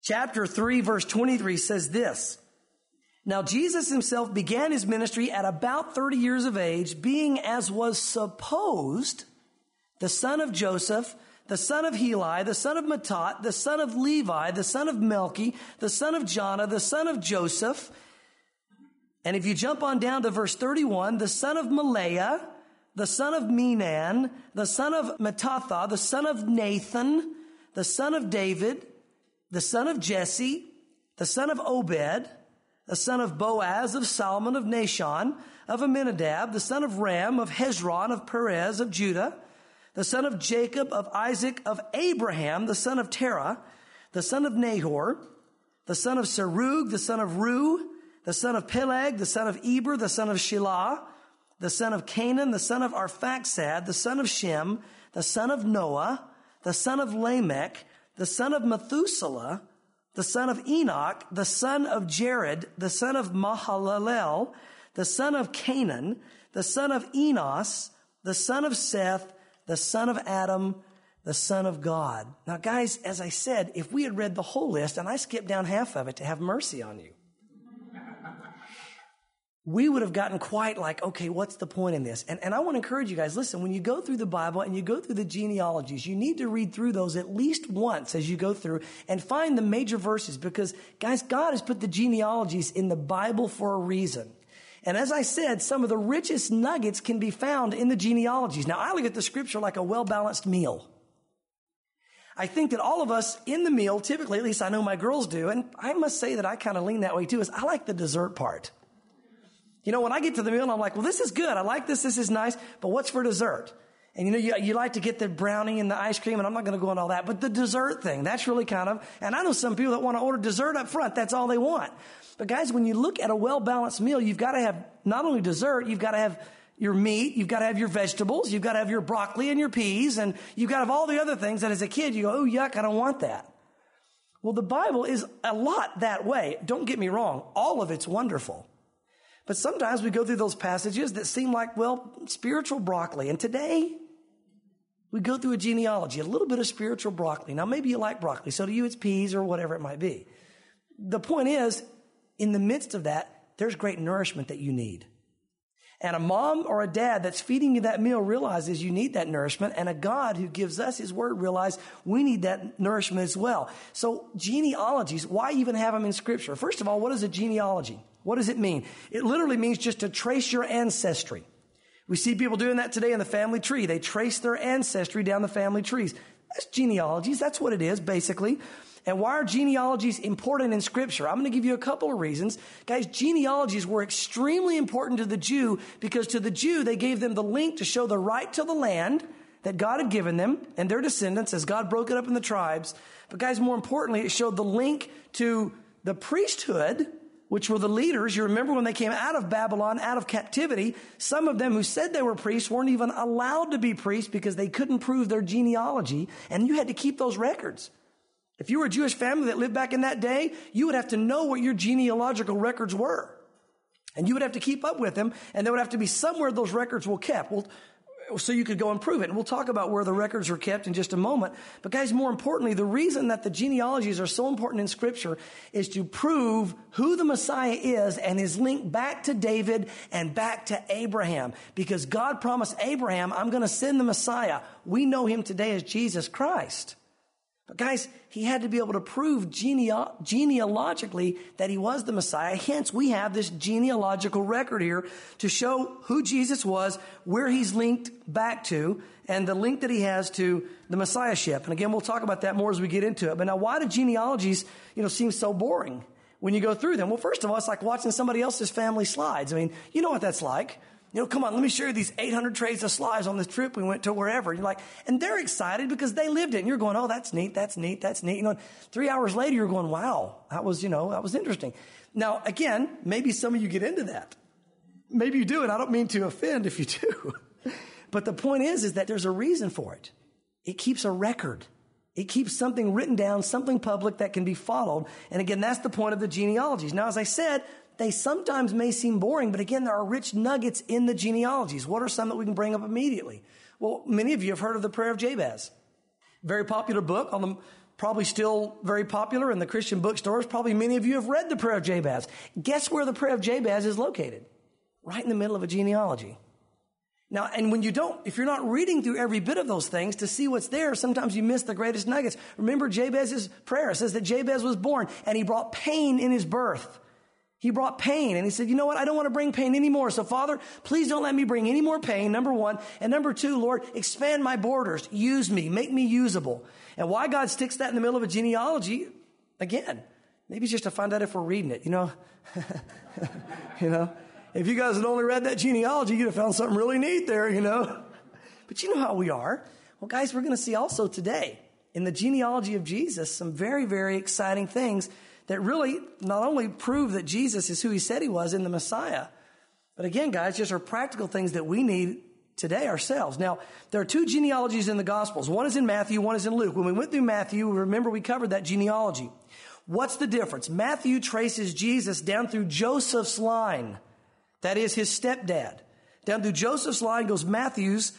Chapter 3, verse 23 says this. Now Jesus himself began his ministry at about 30 years of age, being as was supposed the son of Joseph, the son of Heli, the son of Matthat, the son of Levi, the son of Melchi, the son of Jonah, the son of Joseph. And if you jump on down to verse 31, the son of Malaiah, the son of Menan, the son of Mattatha, the son of Nathan, the son of David, the son of Jesse, the son of Obed, the son of Boaz, of Salmon, of Nahshon, of Amminadab, the son of Ram, of Hezron, of Perez, of Judah, the son of Jacob, of Isaac, of Abraham, the son of Terah, the son of Nahor, the son of Serug, the son of Ru, the son of Peleg, the son of Eber, the son of Shelah, the son of Canaan, the son of Arphaxad, the son of Shem, the son of Noah, the son of Lamech, the son of Methuselah, the son of Enoch, the son of Jared, the son of Mahalalel, the son of Canaan, the son of Enos, the son of Seth, the son of Adam, the son of God. Now, guys, as I said, if we had read the whole list, and I skipped down half of it to have mercy on you, we would have gotten quite like, okay, what's the point in this? And I want to encourage you guys, listen, when you go through the Bible and you go through the genealogies, you need to read through those at least once as you go through and find the major verses because, guys, God has put the genealogies in the Bible for a reason. And as I said, some of the richest nuggets can be found in the genealogies. Now, I look at the scripture like a well-balanced meal. I think that all of us in the meal, typically, at least I know my girls do, and I must say that I kind of lean that way too, is I like the dessert part. You know, when I get to the meal, I'm like, well, this is good. I like this. This is nice. But what's for dessert? And you know, you like to get the brownie and the ice cream, and I'm not going to go on all that. But the dessert thing, that's really kind of, and I know some people that want to order dessert up front. That's all they want. But guys, when you look at a well-balanced meal, you've got to have not only dessert, you've got to have your meat, you've got to have your vegetables, you've got to have your broccoli and your peas, and you've got to have all the other things that as a kid you go, oh, yuck, I don't want that. Well, the Bible is a lot that way. Don't get me wrong. All of it's wonderful. But sometimes we go through those passages that seem like, well, spiritual broccoli. And today, we go through a genealogy, a little bit of spiritual broccoli. Now, maybe you like broccoli. So to you, it's peas or whatever it might be. The point is, in the midst of that, there's great nourishment that you need. And a mom or a dad that's feeding you that meal realizes you need that nourishment. And a God who gives us his word realizes we need that nourishment as well. So genealogies, why even have them in scripture? First of all, what is a genealogy? What does it mean? It literally means just to trace your ancestry. We see people doing that today in the family tree. They trace their ancestry down the family trees. That's genealogies. That's what it is, basically. And why are genealogies important in Scripture? I'm going to give you a couple of reasons. Guys, genealogies were extremely important to the Jew because to the Jew, they gave them the link to show the right to the land that God had given them and their descendants as God broke it up in the tribes. But guys, more importantly, it showed the link to the priesthood, which were the leaders. You remember when they came out of Babylon, out of captivity, some of them who said they were priests weren't even allowed to be priests because they couldn't prove their genealogy, and you had to keep those records. If you were a Jewish family that lived back in that day, you would have to know what your genealogical records were. And you would have to keep up with them, and there would have to be somewhere those records were kept. Well, so you could go and prove it. And we'll talk about where the records are kept in just a moment. But guys, more importantly, the reason that the genealogies are so important in Scripture is to prove who the Messiah is and his link back to David and back to Abraham. Because God promised Abraham, I'm going to send the Messiah. We know him today as Jesus Christ. But guys, he had to be able to prove genealogically that he was the Messiah. Hence, we have this genealogical record here to show who Jesus was, where he's linked back to, and the link that he has to the Messiahship. And again, we'll talk about that more as we get into it. But now, why do genealogies, seem so boring when you go through them? Well, first of all, it's like watching somebody else's family slides. I mean, you know what that's like. Come on, let me show you these 800 trays of slides on this trip we went to wherever. You're like, and they're excited because they lived it. And you're going, oh, that's neat, that's neat, that's neat. 3 hours later, you're going, wow, that was interesting. Now, again, maybe some of you get into that. Maybe you do, and I don't mean to offend if you do. But the point is that there's a reason for it. It keeps a record. It keeps something written down, something public that can be followed. And again, that's the point of the genealogies. Now, as I said, they sometimes may seem boring, but again, there are rich nuggets in the genealogies. What are some that we can bring up immediately? Well, many of you have heard of the prayer of Jabez. Very popular book on the probably still very popular in the Christian bookstores. Probably many of you have read the Prayer of Jabez. Guess where the Prayer of Jabez is located? Right in the middle of a genealogy. Now, and when you don't, if you're not reading through every bit of those things to see what's there, sometimes you miss the greatest nuggets. Remember Jabez's prayer. It says that Jabez was born and he brought pain in his birth. He brought pain and he said, you know what? I don't want to bring pain anymore. So Father, please don't let me bring any more pain. Number one. And number two, Lord, expand my borders. Use me. Make me usable. And why God sticks that in the middle of a genealogy, again, maybe it's just to find out if we're reading it, you know, If you guys had only read that genealogy, you'd have found something really neat there, you know. But you know how we are. Well, guys, we're going to see also today in the genealogy of Jesus some very, very exciting things that really not only prove that Jesus is who he said he was in the Messiah, but again, guys, just are practical things that we need today ourselves. Now, there are two genealogies in the Gospels. One is in Matthew, one is in Luke. When we went through Matthew, remember we covered that genealogy. What's the difference? Matthew traces Jesus down through Joseph's line. That is his stepdad. Down through Joseph's line goes Matthew's.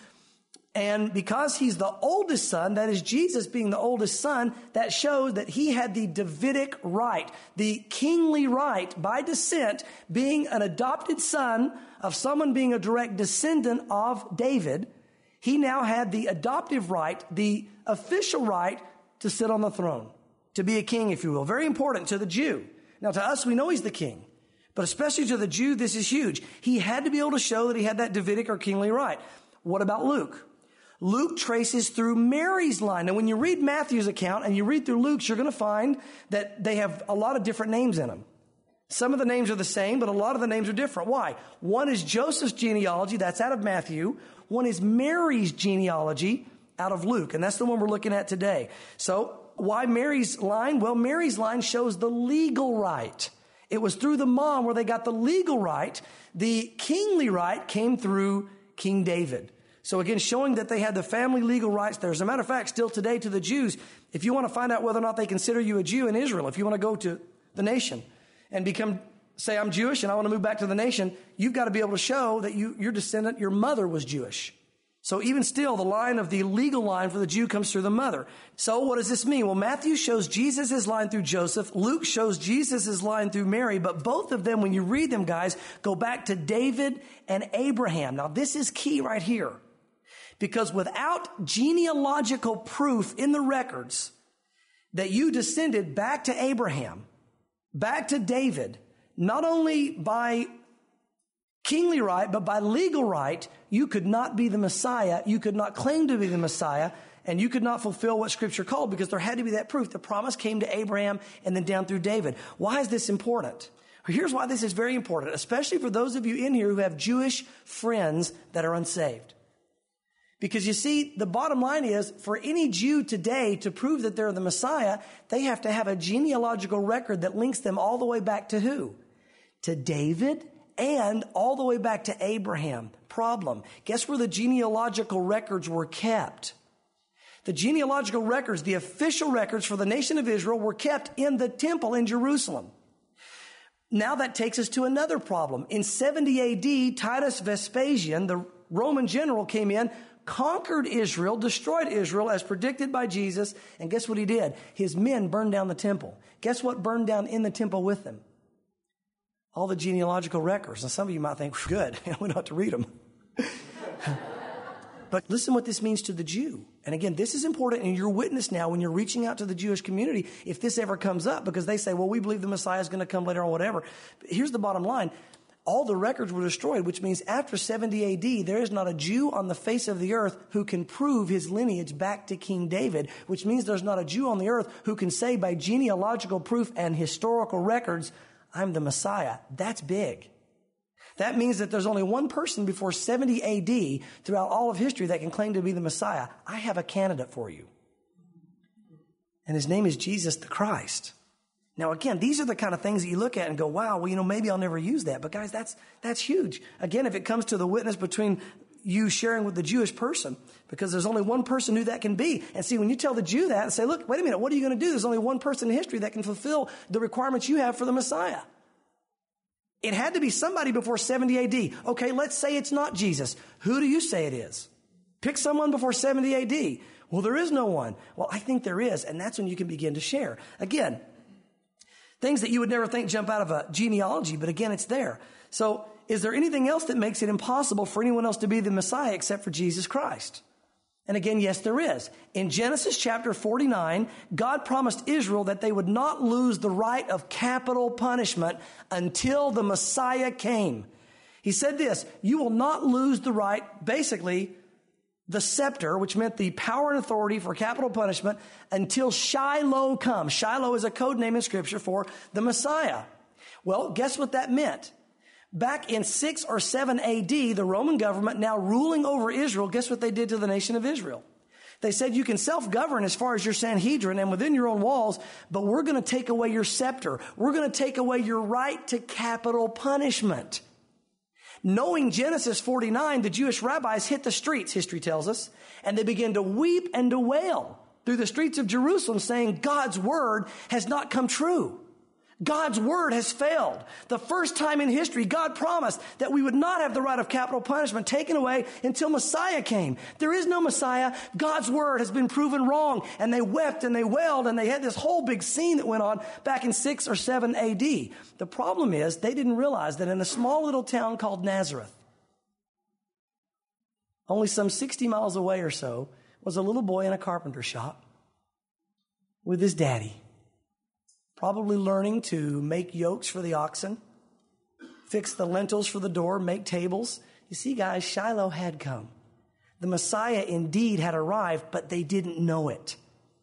And because he's the oldest son, that is Jesus being the oldest son, that shows that he had the Davidic right, the kingly right by descent, being an adopted son of someone being a direct descendant of David. He now had the adoptive right, the official right to sit on the throne, to be a king, if you will. Very important to the Jew. Now to us, we know he's the king. But especially to the Jew, this is huge. He had to be able to show that he had that Davidic or kingly right. What about Luke? Luke traces through Mary's line. Now, when you read Matthew's account and you read through Luke's, you're going to find that they have a lot of different names in them. Some of the names are the same, but a lot of the names are different. Why? One is Joseph's genealogy. That's out of Matthew. One is Mary's genealogy out of Luke. And that's the one we're looking at today. So why Mary's line? Well, Mary's line shows the legal right. It was through the mom where they got the legal right. The kingly right came through King David. So again, showing that they had the family legal rights there. As a matter of fact, still today to the Jews, if you want to find out whether or not they consider you a Jew in Israel, if you want to go to the nation and say I'm Jewish and I want to move back to the nation, you've got to be able to show that your descendant, your mother was Jewish. So even still, the line of the legal line for the Jew comes through the mother. So what does this mean? Well, Matthew shows Jesus' line through Joseph. Luke shows Jesus' line through Mary. But both of them, when you read them, guys, go back to David and Abraham. Now, this is key right here. Because without genealogical proof in the records that you descended back to Abraham, back to David, not only by kingly right, but by legal right, you could not be the Messiah. You could not claim to be the Messiah, and you could not fulfill what Scripture called, because there had to be that proof. The promise came to Abraham and then down through David. Why is this important? Here's why this is very important, especially for those of you in here who have Jewish friends that are unsaved. Because you see, the bottom line is, for any Jew today to prove that they're the Messiah, they have to have a genealogical record that links them all the way back to who? To David and all the way back to Abraham. Problem. Guess where the genealogical records were kept? The genealogical records, the official records for the nation of Israel, were kept in the temple in Jerusalem. Now that takes us to another problem. In 70 AD, Titus Vespasian, the Roman general, came in, conquered Israel, destroyed Israel as predicted by Jesus. And guess what he did? His men burned down the temple. Guess what burned down in the temple with them? All the genealogical records. And some of you might think, good, we don't have to read them. But listen what this means to the Jew. And again, this is important, and you're witness now when you're reaching out to the Jewish community, if this ever comes up, because they say, well, we believe the Messiah is going to come later or whatever. But here's the bottom line. All the records were destroyed, which means after 70 AD, there is not a Jew on the face of the earth who can prove his lineage back to King David, which means there's not a Jew on the earth who can say by genealogical proof and historical records, I'm the Messiah. That's big. That means that there's only one person before 70 AD throughout all of history that can claim to be the Messiah. I have a candidate for you. And his name is Jesus the Christ. Now, again, these are the kind of things that you look at and go, wow, well, maybe I'll never use that. But guys, that's huge. Again, if it comes to the witness between you sharing with the Jewish person, because there's only one person who that can be. And see, when you tell the Jew that and say, look, wait a minute, what are you going to do? There's only one person in history that can fulfill the requirements you have for the Messiah. It had to be somebody before 70 AD. Okay, let's say it's not Jesus. Who do you say it is? Pick someone before 70 AD. Well, there is no one. Well, I think there is. And that's when you can begin to share. Again, things that you would never think jump out of a genealogy, but again, it's there. So is there anything else that makes it impossible for anyone else to be the Messiah except for Jesus Christ? And again, yes, there is. In Genesis chapter 49, God promised Israel that they would not lose the right of capital punishment until the Messiah came. He said this, you will not lose the right, basically, the scepter, which meant the power and authority for capital punishment, until Shiloh comes. Shiloh is a code name in Scripture for the Messiah. Well, guess what that meant? Back in 6 or 7 AD, the Roman government, now ruling over Israel, guess what they did to the nation of Israel? They said you can self-govern as far as your Sanhedrin and within your own walls, but we're going to take away your scepter. We're going to take away your right to capital punishment. Knowing Genesis 49, the Jewish rabbis hit the streets, history tells us, and they began to weep and to wail through the streets of Jerusalem saying God's word has not come true. God's word has failed. The first time in history, God promised that we would not have the right of capital punishment taken away until Messiah came. There is no Messiah. God's word has been proven wrong. And they wept and they wailed and they had this whole big scene that went on back in 6 or 7 AD. The problem is they didn't realize that in a small little town called Nazareth, only some 60 miles away or so, was a little boy in a carpenter shop with his daddy, probably learning to make yokes for the oxen, fix the lintels for the door, make tables. You see, guys, Shiloh had come. The Messiah indeed had arrived, but they didn't know it.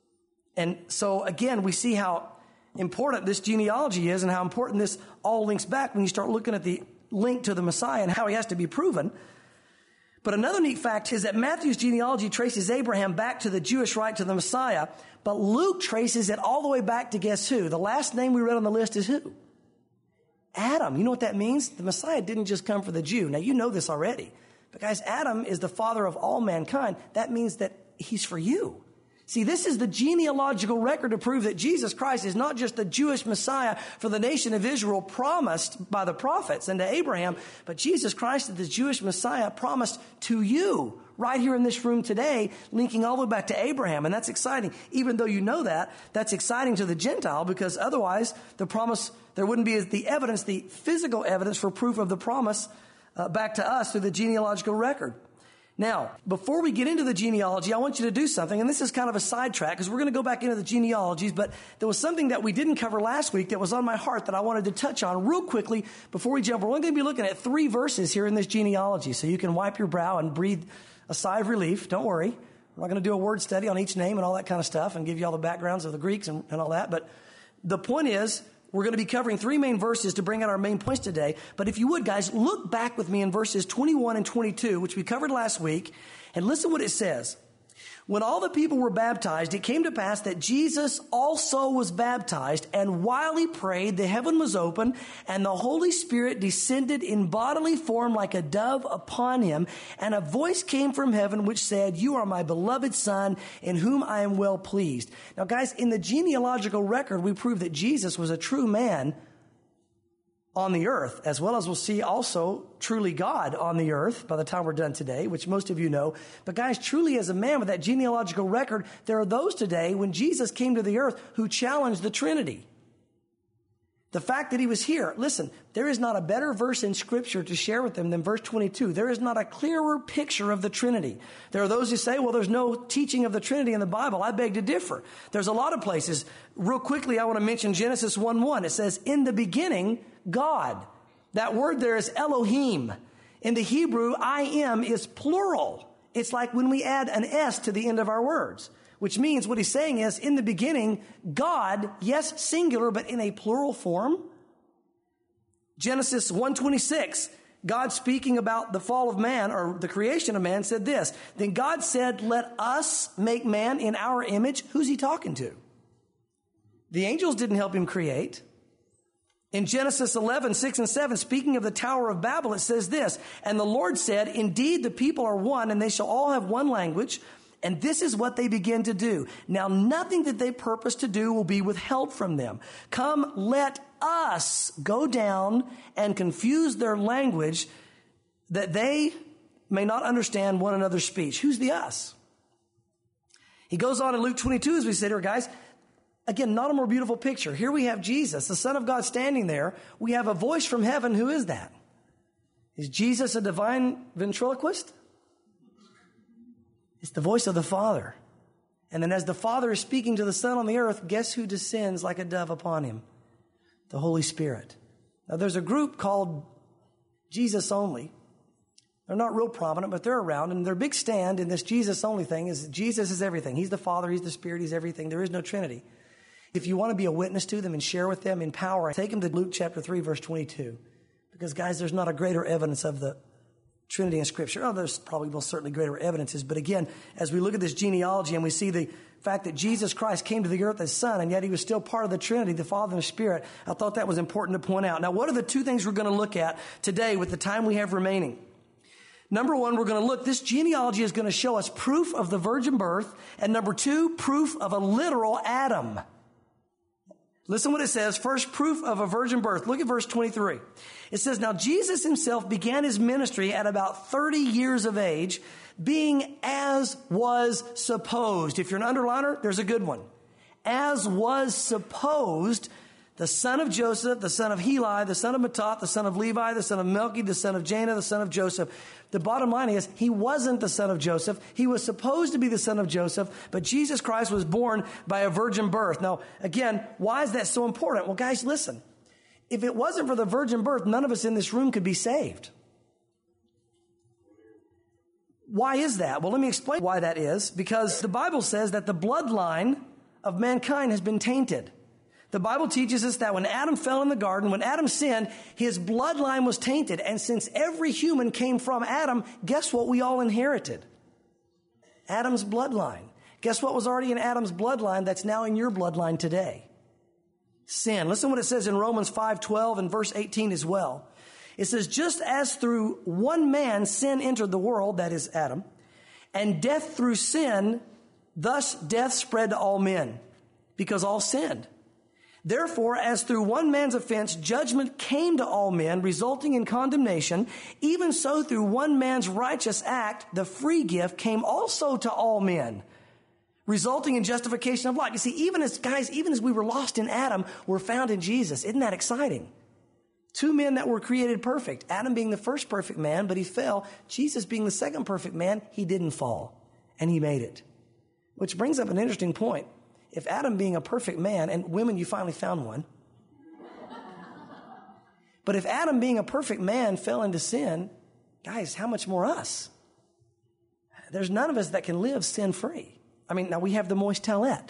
And so, again, we see how important this genealogy is and how important this all links back when you start looking at the link to the Messiah and how he has to be proven. But another neat fact is that Matthew's genealogy traces Abraham back to the Jewish right to the Messiah, but Luke traces it all the way back to guess who? The last name we read on the list is who? Adam. You know what that means? The Messiah didn't just come for the Jew. Now, you know this already. But guys, Adam is the father of all mankind. That means that he's for you. See, this is the genealogical record to prove that Jesus Christ is not just the Jewish Messiah for the nation of Israel promised by the prophets and to Abraham, but Jesus Christ is the Jewish Messiah promised to you right here in this room today, linking all the way back to Abraham. And that's exciting. Even though you know that, that's exciting to the Gentile because otherwise the promise, there wouldn't be the evidence, the physical evidence for proof of the promise back to us through the genealogical record. Now, before we get into the genealogy, I want you to do something, and this is kind of a sidetrack because we're going to go back into the genealogies, but there was something that we didn't cover last week that was on my heart that I wanted to touch on real quickly before we jump. We're only going to be looking at 3 verses here in this genealogy, so you can wipe your brow and breathe a sigh of relief. Don't worry. We're not going to do a word study on each name and all that kind of stuff and give you all the backgrounds of the Greeks and all that, but the point is, we're going to be covering 3 main verses to bring out our main points today. But if you would, guys, look back with me in verses 21 and 22, which we covered last week, and listen what it says. When all the people were baptized, it came to pass that Jesus also was baptized, and while he prayed, the heaven was opened, and the Holy Spirit descended in bodily form like a dove upon him, and a voice came from heaven which said, "You are my beloved Son, in whom I am well pleased." Now, guys, in the genealogical record, we prove that Jesus was a true man on the earth, as well as we'll see also truly God on the earth by the time we're done today, which most of you know. But guys, truly as a man with that genealogical record, there are those today when Jesus came to the earth who challenged the Trinity. The fact that he was here, listen, there is not a better verse in Scripture to share with them than verse 22. There is not a clearer picture of the Trinity. There are those who say, well, there's no teaching of the Trinity in the Bible. I beg to differ. There's a lot of places. Real quickly, I want to mention Genesis 1:1. It says, in the beginning, God. That word there is Elohim. In the Hebrew, I am is plural. It's like when we add an S to the end of our words, which means what he's saying is, in the beginning, God, yes, singular, but in a plural form. Genesis 1:26, God speaking about the fall of man, or the creation of man, said this, then God said, let us make man in our image. Who's he talking to? The angels didn't help him create. In Genesis 11:6 and 7, speaking of the Tower of Babel, it says this, and the Lord said, indeed, the people are one, and they shall all have one language. And this is what they begin to do. Now, nothing that they purpose to do will be withheld from them. Come, let us go down and confuse their language that they may not understand one another's speech. Who's the us? He goes on in Luke 22, as we said here, guys. Again, not a more beautiful picture. Here we have Jesus, the Son of God, standing there. We have a voice from heaven. Who is that? Is Jesus a divine ventriloquist? It's the voice of the Father. And then as the Father is speaking to the Son on the earth, guess who descends like a dove upon him? The Holy Spirit. Now, there's a group called Jesus Only. They're not real prominent, but they're around. And their big stand in this Jesus Only thing is Jesus is everything. He's the Father. He's the Spirit. He's everything. There is no Trinity. If you want to be a witness to them and share with them in power, take them to Luke chapter 3, verse 22. Because, guys, there's not a greater evidence of the Trinity in Scripture. Oh, there's probably most certainly greater evidences. But again, as we look at this genealogy and we see the fact that Jesus Christ came to the earth as Son, and yet he was still part of the Trinity, the Father and the Spirit, I thought that was important to point out. Now, what are the two things we're going to look at today with the time we have remaining? Number one, we're going to look, this genealogy is going to show us proof of the virgin birth. And number two, proof of a literal Adam. Listen what it says. First, proof of a virgin birth. Look at verse 23. It says, now Jesus himself began his ministry at about 30 years of age, being as was supposed. If you're an underliner, there's a good one. As was supposed, the son of Joseph, the son of Heli, the son of Matthat, the son of Levi, the son of Melchi, the son of Janah, the son of Joseph. The bottom line is, he wasn't the son of Joseph. He was supposed to be the son of Joseph, but Jesus Christ was born by a virgin birth. Now, again, why is that so important? Well, guys, listen. If it wasn't for the virgin birth, none of us in this room could be saved. Why is that? Well, let me explain why that is. Because the Bible says that the bloodline of mankind has been tainted. The Bible teaches us that when Adam fell in the garden, when Adam sinned, his bloodline was tainted. And since every human came from Adam, guess what we all inherited? Adam's bloodline. Guess what was already in Adam's bloodline that's now in your bloodline today? Sin. Listen what it says in Romans 5:12 and verse 18 as well. It says, just as through one man sin entered the world, that is Adam, and death through sin, thus death spread to all men, because all sinned. Therefore, as through one man's offense, judgment came to all men, resulting in condemnation, even so through one man's righteous act, the free gift came also to all men, resulting in justification of life. You see, even as we were lost in Adam, we're found in Jesus. Isn't that exciting? Two men that were created perfect. Adam being the first perfect man, but he fell. Jesus being the second perfect man, he didn't fall, and he made it. Which brings up an interesting point. If Adam being a perfect man, and women, you finally found one. But if Adam being a perfect man fell into sin, guys, how much more us? There's none of us that can live sin-free. I mean, now we have the moist towelette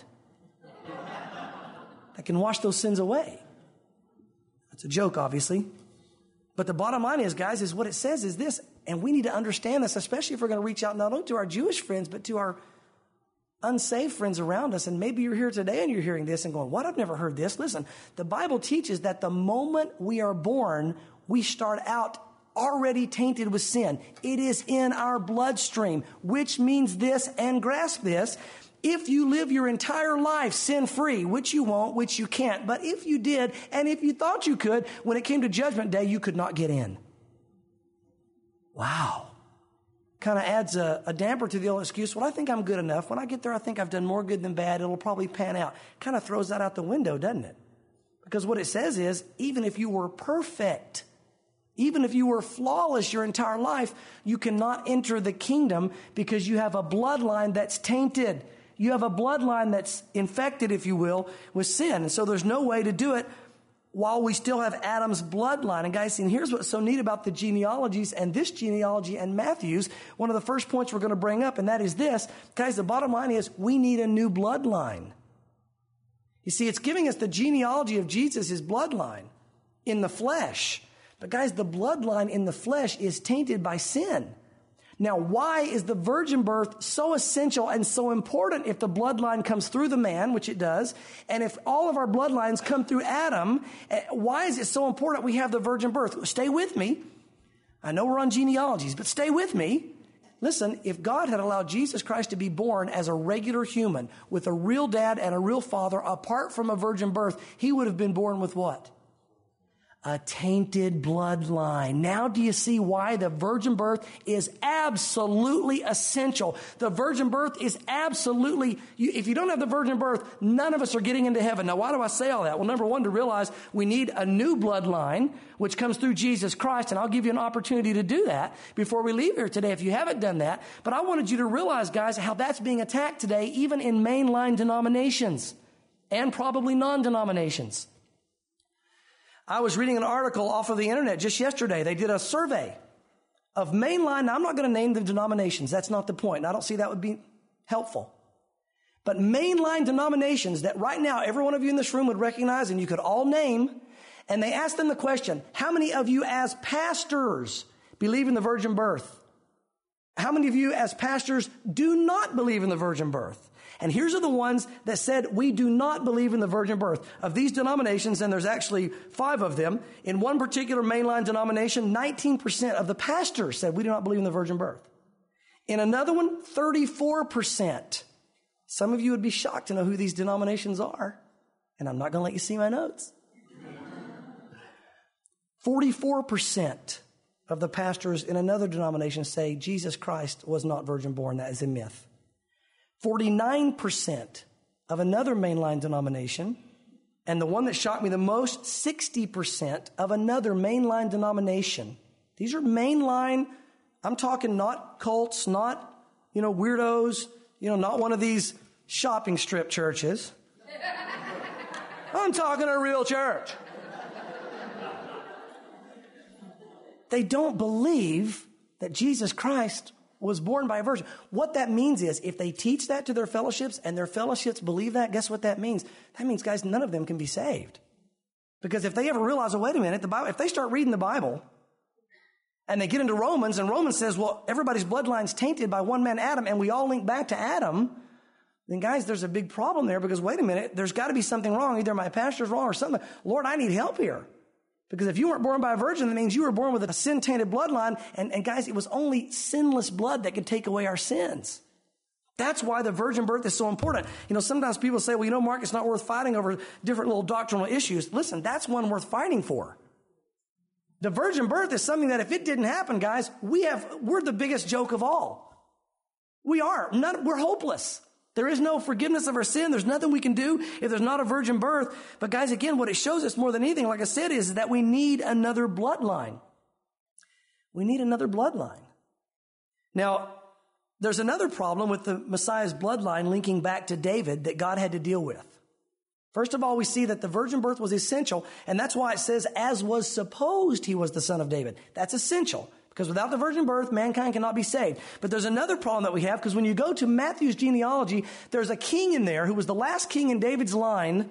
that can wash those sins away. That's a joke, obviously. But the bottom line is, guys, is what it says is this, and we need to understand this, especially if we're going to reach out not only to our Jewish friends, but to our unsaved friends around us. And maybe you're here today and you're hearing this and going, what? I've never heard this. Listen, the Bible teaches that the moment we are born, we start out already tainted with sin. It is in our bloodstream, which means this, and grasp this. If you live your entire life sin-free, which you won't, which you can't, but if you did, and if you thought you could, when it came to judgment day, you could not get in. Wow. Kind of adds a damper to the old excuse, well, I think I'm good enough. When I get there, I think I've done more good than bad. It'll probably pan out. Kind of throws that out the window, doesn't it? Because what it says is, even if you were perfect, even if you were flawless your entire life, you cannot enter the kingdom because you have a bloodline that's tainted. You have a bloodline that's infected, if you will, with sin. And so there's no way to do it while we still have Adam's bloodline. And guys, and here's what's so neat about the genealogies and this genealogy and Matthew's. One of the first points we're going to bring up, and that is this. Guys, the bottom line is we need a new bloodline. You see, it's giving us the genealogy of Jesus, his bloodline in the flesh. But guys, the bloodline in the flesh is tainted by sin. Now, why is the virgin birth so essential and so important if the bloodline comes through the man, which it does, and if all of our bloodlines come through Adam, why is it so important we have the virgin birth? Stay with me. I know we're on genealogies, but stay with me. Listen, if God had allowed Jesus Christ to be born as a regular human with a real dad and a real father apart from a virgin birth, he would have been born with what? a tainted bloodline. Now do you see why the virgin birth is absolutely essential? The virgin birth is absolutely, if you don't have the virgin birth, none of us are getting into heaven. Now why do I say all that? Well, number one, to realize we need a new bloodline, which comes through Jesus Christ, and I'll give you an opportunity to do that before we leave here today if you haven't done that. But I wanted you to realize, guys, how that's being attacked today, even in mainline denominations and probably non-denominations. I was reading an article off of the internet just yesterday. They did a survey of mainline. Now, I'm not going to name the denominations. That's not the point. And I don't see that would be helpful. But mainline denominations that right now every one of you in this room would recognize and you could all name. And they asked them the question, how many of you as pastors believe in the virgin birth? How many of you as pastors do not believe in the virgin birth? And here's are the ones that said, we do not believe in the virgin birth. Of these denominations, and there's actually 5 of them, in one particular mainline denomination, 19% of the pastors said, we do not believe in the virgin birth. In another one, 34%. Some of you would be shocked to know who these denominations are. And I'm not going to let you see my notes. 44% of the pastors in another denomination say Jesus Christ was not virgin born. That is a myth. 49% of another mainline denomination, and the one that shocked me the most, 60% of another mainline denomination. These are mainline, I'm talking not cults, not, weirdos, not one of these shopping strip churches. I'm talking a real church. They don't believe that Jesus Christ was born by a virgin. What that means is, if they teach that to their fellowships and their fellowships believe that, guess what that means? That means, guys, none of them can be saved. Because if they ever realize, oh, wait a minute, the Bible, if they start reading the Bible and they get into Romans, and Romans says, well, everybody's bloodline's tainted by one man, Adam, and we all link back to Adam, then guys, there's a big problem there because, wait a minute, there's got to be something wrong. Either my pastor's wrong or something. Lord, I need help here. Because if you weren't born by a virgin, that means you were born with a sin-tainted bloodline. And guys, it was only sinless blood that could take away our sins. That's why the virgin birth is so important. Sometimes people say, well, Mark, it's not worth fighting over different little doctrinal issues. Listen, that's one worth fighting for. The virgin birth is something that if it didn't happen, guys, we're the biggest joke of all. We are. We're hopeless. There is no forgiveness of our sin. There's nothing we can do if there's not a virgin birth. But guys, again, what it shows us more than anything, like I said, is that we need another bloodline. We need another bloodline. Now, there's another problem with the Messiah's bloodline linking back to David that God had to deal with. First of all, we see that the virgin birth was essential, and that's why it says, as was supposed he was the son of David. That's essential. Because without the virgin birth, mankind cannot be saved. But there's another problem that we have, because when you go to Matthew's genealogy, there's a king in there who was the last king in David's line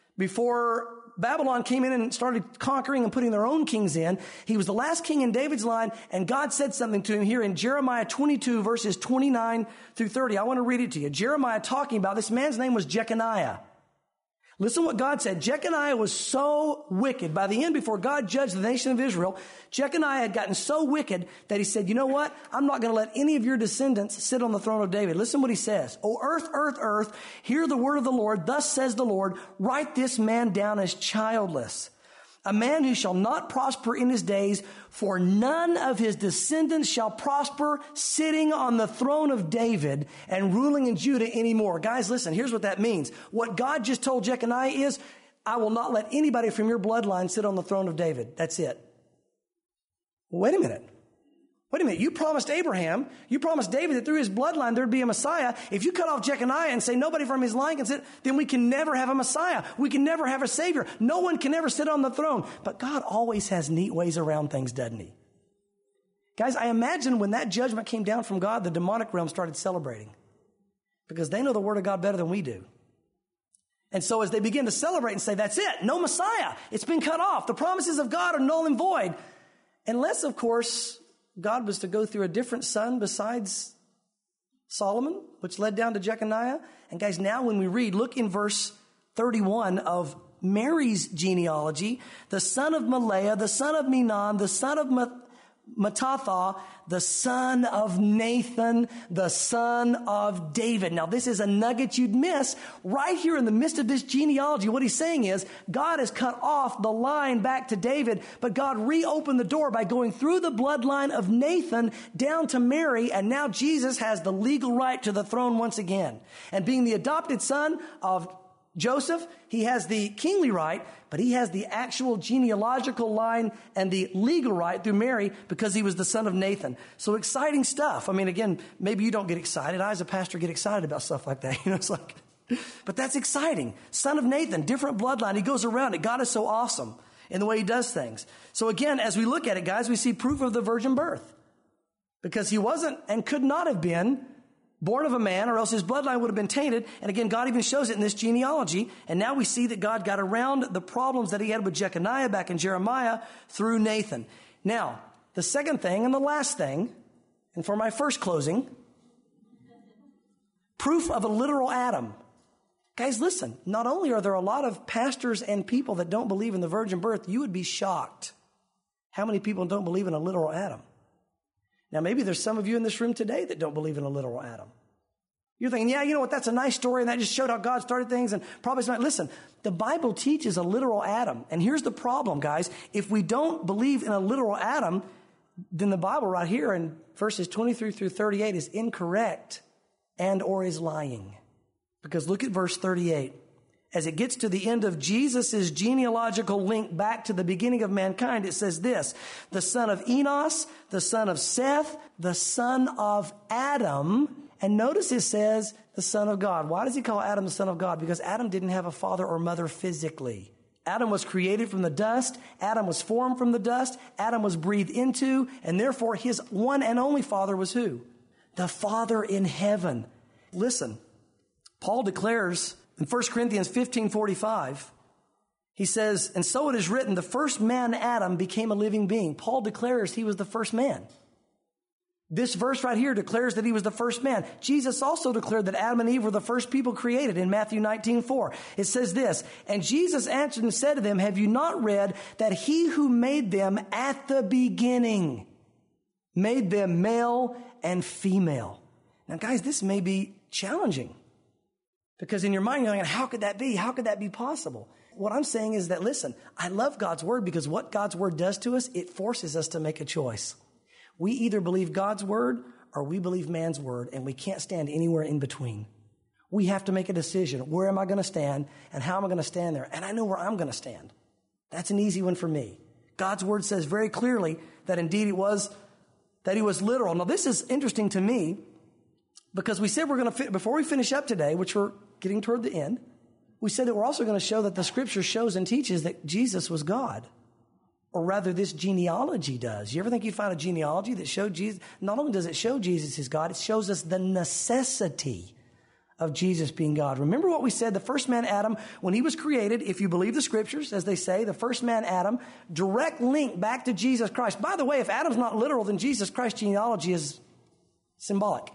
before Babylon came in and started conquering and putting their own kings in. He was the last king in David's line, and God said something to him here in Jeremiah 22, verses 29 through 30. I want to read it to you. Jeremiah talking about this man's name was Jeconiah. Listen what God said. Jeconiah was so wicked. By the end, before God judged the nation of Israel, Jeconiah had gotten so wicked that he said, you know what? I'm not going to let any of your descendants sit on the throne of David. Listen what he says. O earth, earth, earth, hear the word of the Lord. Thus says the Lord, write this man down as childless, a man who shall not prosper in his days, for none of his descendants shall prosper sitting on the throne of David and ruling in Judah anymore. Guys, listen, here's what that means. What God just told Jeconiah is, I will not let anybody from your bloodline sit on the throne of David. That's it. Wait a minute. You promised Abraham, you promised David that through his bloodline there'd be a Messiah. If you cut off Jeconiah and say nobody from his line can sit, then we can never have a Messiah. We can never have a Savior. No one can ever sit on the throne. But God always has neat ways around things, doesn't he? Guys, I imagine when that judgment came down from God, the demonic realm started celebrating. Because they know the Word of God better than we do. And so as they begin to celebrate and say, that's it, no Messiah. It's been cut off. The promises of God are null and void. Unless, of course, God was to go through a different son besides Solomon, which led down to Jeconiah. And guys, now when we read, look in verse 31 of Mary's genealogy, the son of Maleah, the son of Menon, the son of Mattatha, the son of Nathan, the son of David. Now, this is a nugget you'd miss right here in the midst of this genealogy. What he's saying is God has cut off the line back to David, but God reopened the door by going through the bloodline of Nathan down to Mary, and now Jesus has the legal right to the throne once again. And being the adopted son of Joseph, he has the kingly right, but he has the actual genealogical line and the legal right through Mary because he was the son of Nathan. So exciting stuff. I mean, again, maybe you don't get excited. I, as a pastor, get excited about stuff like that. It's like, but that's exciting. Son of Nathan, different bloodline. He goes around it. God is so awesome in the way he does things. So again, as we look at it, guys, we see proof of the virgin birth because he wasn't and could not have been born of a man, or else his bloodline would have been tainted. And again, God even shows it in this genealogy. And now we see that God got around the problems that he had with Jeconiah back in Jeremiah through Nathan. Now, the second thing and the last thing, and for my first closing, proof of a literal Adam. Guys, listen, not only are there a lot of pastors and people that don't believe in the virgin birth, you would be shocked how many people don't believe in a literal Adam. Now, maybe there's some of you in this room today that don't believe in a literal Adam. You're thinking, yeah, you know what, that's a nice story, and that just showed how God started things, and probably it's not. Listen, the Bible teaches a literal Adam, and here's the problem, guys. If we don't believe in a literal Adam, then the Bible right here in verses 23 through 38 is incorrect and or is lying. Because look at verse 38. As it gets to the end of Jesus' genealogical link back to the beginning of mankind, it says this: the son of Enos, the son of Seth, the son of Adam. And notice it says the son of God. Why does he call Adam the son of God? Because Adam didn't have a father or mother physically. Adam was created from the dust. Adam was formed from the dust. Adam was breathed into. And therefore his one and only father was who? The Father in heaven. Listen, Paul declares in 1 Corinthians 15:45, he says, and so it is written, the first man, Adam, became a living being. Paul declares he was the first man. This verse right here declares that he was the first man. Jesus also declared that Adam and Eve were the first people created in Matthew 19:4. It says this, and Jesus answered and said to them, have you not read that he who made them at the beginning made them male and female? Now, guys, this may be challenging. Because in your mind, you're thinking, how could that be? How could that be possible? What I'm saying is that, listen, I love God's word because what God's word does to us, it forces us to make a choice. We either believe God's word or we believe man's word, and we can't stand anywhere in between. We have to make a decision. Where am I going to stand and how am I going to stand there? And I know where I'm going to stand. That's an easy one for me. God's word says very clearly that indeed that he was literal. Now, this is interesting to me because we said we're going to, before we finish up today, which we're getting toward the end, we said that we're also going to show that the scripture shows and teaches that Jesus was God. Or rather, this genealogy does. You ever think you'd find a genealogy that showed Jesus? Not only does it show Jesus is God, it shows us the necessity of Jesus being God. Remember what we said, the first man, Adam, when he was created, if you believe the scriptures, as they say, the first man, Adam, direct link back to Jesus Christ. By the way, if Adam's not literal, then Jesus Christ's genealogy is symbolic.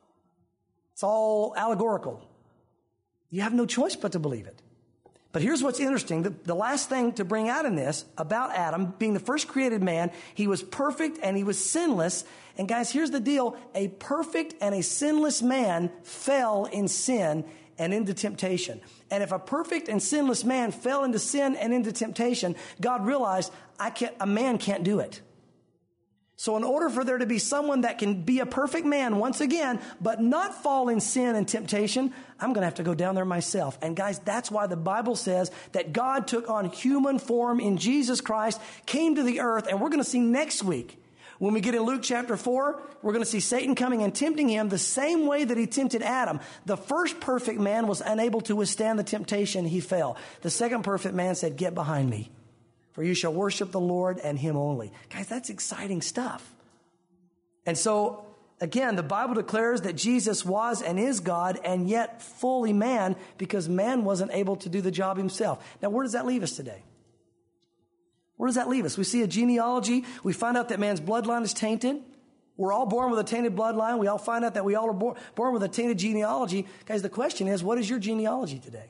It's all allegorical. You have no choice but to believe it. But here's what's interesting. The last thing to bring out in this about Adam being the first created man, he was perfect and he was sinless. And guys, here's the deal. A perfect and a sinless man fell in sin and into temptation. And if a perfect and sinless man fell into sin and into temptation, God realized a man can't do it. So in order for there to be someone that can be a perfect man once again, but not fall in sin and temptation, I'm going to have to go down there myself. And guys, that's why the Bible says that God took on human form in Jesus Christ, came to the earth, and we're going to see next week, when we get in Luke chapter 4, we're going to see Satan coming and tempting him the same way that he tempted Adam. The first perfect man was unable to withstand the temptation. He fell. The second perfect man said, get behind me. For you shall worship the Lord and him only. Guys, that's exciting stuff. And so, again, the Bible declares that Jesus was and is God and yet fully man because man wasn't able to do the job himself. Now, where does that leave us today? Where does that leave us? We see a genealogy. We find out that man's bloodline is tainted. We're all born with a tainted bloodline. We all find out that we all are born with a tainted genealogy. Guys, the question is, what is your genealogy today?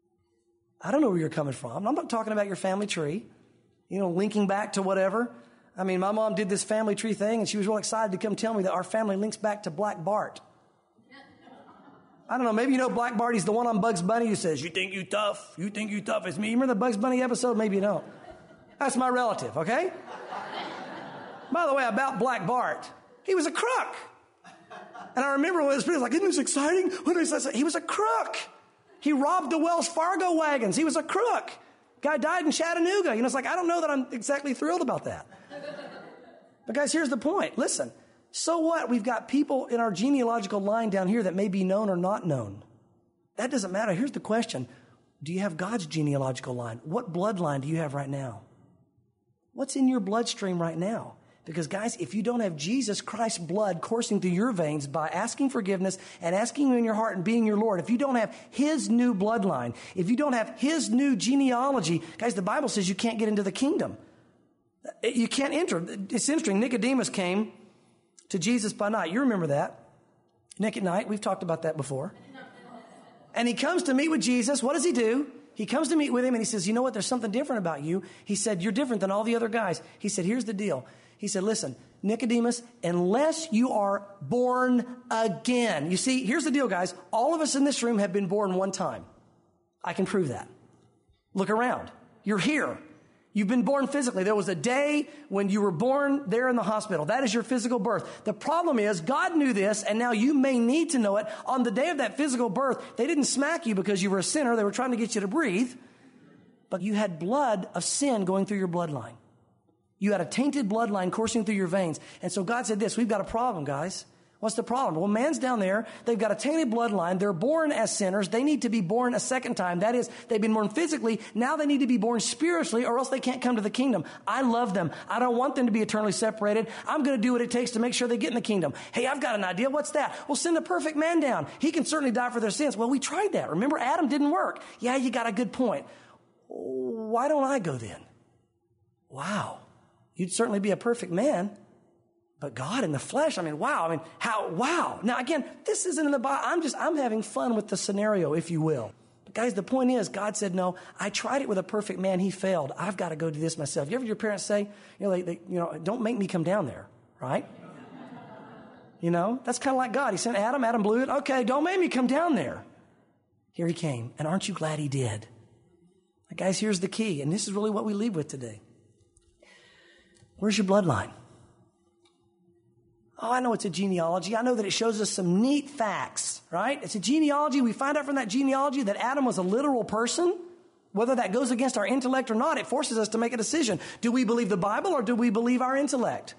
I don't know where you're coming from. I'm not talking about your family tree, linking back to whatever. I mean, my mom did this family tree thing, and she was real excited to come tell me that our family links back to Black Bart. I don't know, maybe you know Black Bart. He's the one on Bugs Bunny who says, you think you tough? You think you tough? It's me. You remember the Bugs Bunny episode? Maybe you don't. That's my relative, okay? By the way, about Black Bart, he was a crook. And I remember when it was like, isn't this exciting? He was a crook. He robbed the Wells Fargo wagons. He was a crook. Guy died in Chattanooga. It's like, I don't know that I'm exactly thrilled about that. But guys, here's the point. Listen. So what? We've got people in our genealogical line down here that may be known or not known. That doesn't matter. Here's the question. Do you have God's genealogical line? What bloodline do you have right now? What's in your bloodstream right now? Because guys, if you don't have Jesus Christ's blood coursing through your veins by asking forgiveness and asking Him in your heart and being your Lord, if you don't have His new bloodline, if you don't have His new genealogy, guys, the Bible says you can't get into the kingdom. You can't enter. It's interesting. Nicodemus came to Jesus by night. You remember that. Nick at night. We've talked about that before. And he comes to meet with Jesus. What does he do? He comes to meet with him and he says, you know what? There's something different about you. He said, you're different than all the other guys. He said, here's the deal. He said, listen, Nicodemus, unless you are born again. You see, here's the deal, guys. All of us in this room have been born one time. I can prove that. Look around. You're here. You've been born physically. There was a day when you were born there in the hospital. That is your physical birth. The problem is God knew this, and now you may need to know it. On the day of that physical birth, they didn't smack you because you were a sinner. They were trying to get you to breathe. But you had blood of sin going through your bloodline. You had a tainted bloodline coursing through your veins. And so God said this, we've got a problem, guys. What's the problem? Well, man's down there. They've got a tainted bloodline. They're born as sinners. They need to be born a second time. That is, they've been born physically. Now they need to be born spiritually or else they can't come to the kingdom. I love them. I don't want them to be eternally separated. I'm going to do what it takes to make sure they get in the kingdom. Hey, I've got an idea. What's that? Well, send a perfect man down. He can certainly die for their sins. Well, we tried that. Remember, Adam didn't work. Yeah, you got a good point. Why don't I go then? Wow. You'd certainly be a perfect man. But God in the flesh, wow. Now again, this isn't in the Bible. I'm having fun with the scenario, if you will. But guys, the point is, God said, no, I tried it with a perfect man. He failed. I've got to go do this myself. You ever hear your parents say, don't make me come down there, right? That's kind of like God. He sent Adam. Adam blew it. Okay, don't make me come down there. Here he came. And aren't you glad he did? But guys, here's the key. And this is really what we leave with today. Where's your bloodline? Oh, I know it's a genealogy. I know that it shows us some neat facts, right? It's a genealogy. We find out from that genealogy that Adam was a literal person. Whether that goes against our intellect or not, it forces us to make a decision. Do we believe the Bible or do we believe our intellect?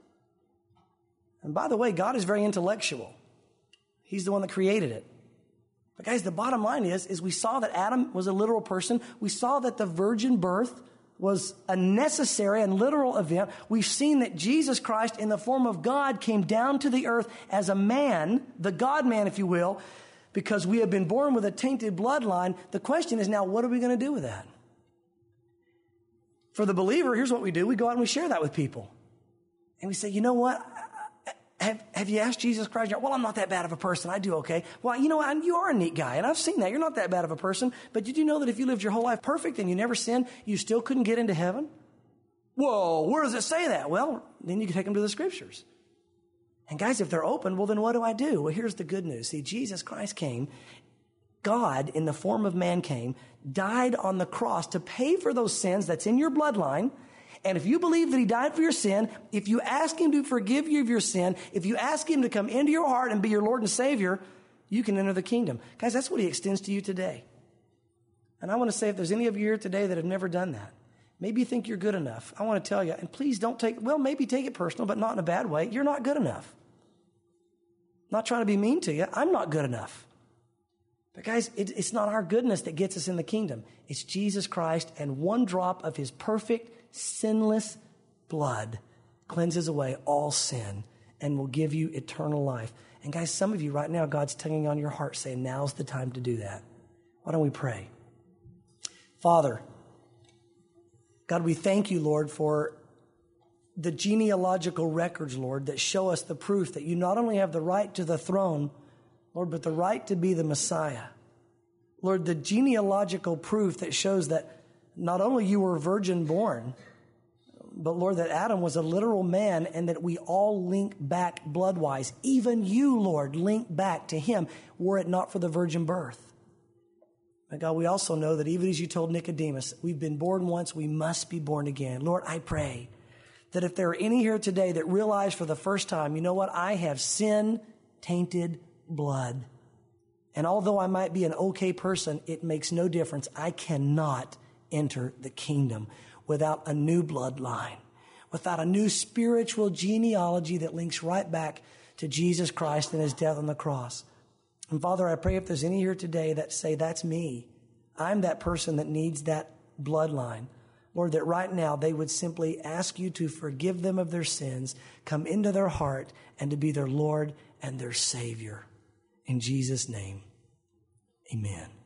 And by the way, God is very intellectual. He's the one that created it. But guys, the bottom line is we saw that Adam was a literal person. We saw that the virgin birth was a necessary and literal event. We've seen that Jesus Christ, in the form of God, came down to the earth as a man, the God-man, if you will, because we have been born with a tainted bloodline. The question is now, what are we going to do with that? For the believer, here's what we do. We go out and we share that with people. And we say, you know what? Have you asked Jesus Christ? Well, I'm not that bad of a person. I do okay. Well, you know what? You are a neat guy, and I've seen that. You're not that bad of a person. But did you know that if you lived your whole life perfect and you never sinned, you still couldn't get into heaven? Whoa, where does it say that? Well, then you can take them to the Scriptures. And guys, if they're open, well, then what do? Well, here's the good news. See, Jesus Christ came. God, in the form of man, came, died on the cross to pay for those sins that's in your bloodline. And if you believe that he died for your sin, if you ask him to forgive you of your sin, if you ask him to come into your heart and be your Lord and Savior, you can enter the kingdom. Guys, that's what he extends to you today. And I want to say, if there's any of you here today that have never done that, maybe you think you're good enough. I want to tell you, and please don't maybe take it personal, but not in a bad way. You're not good enough. I'm not trying to be mean to you. I'm not good enough. But guys, it's not our goodness that gets us in the kingdom. It's Jesus Christ, and one drop of his perfect, sinless blood cleanses away all sin and will give you eternal life. And guys, some of you right now, God's tugging on your heart saying, now's the time to do that. Why don't we pray? Father, God, we thank you, Lord, for the genealogical records, Lord, that show us the proof that you not only have the right to the throne, Lord, but the right to be the Messiah. Lord, the genealogical proof that shows that not only you were virgin born, but Lord, that Adam was a literal man and that we all link back blood-wise. Even you, Lord, link back to him were it not for the virgin birth. My God, we also know that even as you told Nicodemus, we've been born once, we must be born again. Lord, I pray that if there are any here today that realize for the first time, you know what, I have sin-tainted blood. And although I might be an okay person, it makes no difference. I cannot enter the kingdom without a new bloodline, without a new spiritual genealogy that links right back to Jesus Christ and his death on the cross. And Father, I pray if there's any here today that say, that's me, I'm that person that needs that bloodline, Lord, that right now they would simply ask you to forgive them of their sins, come into their heart, and to be their Lord and their Savior. In Jesus' name, amen.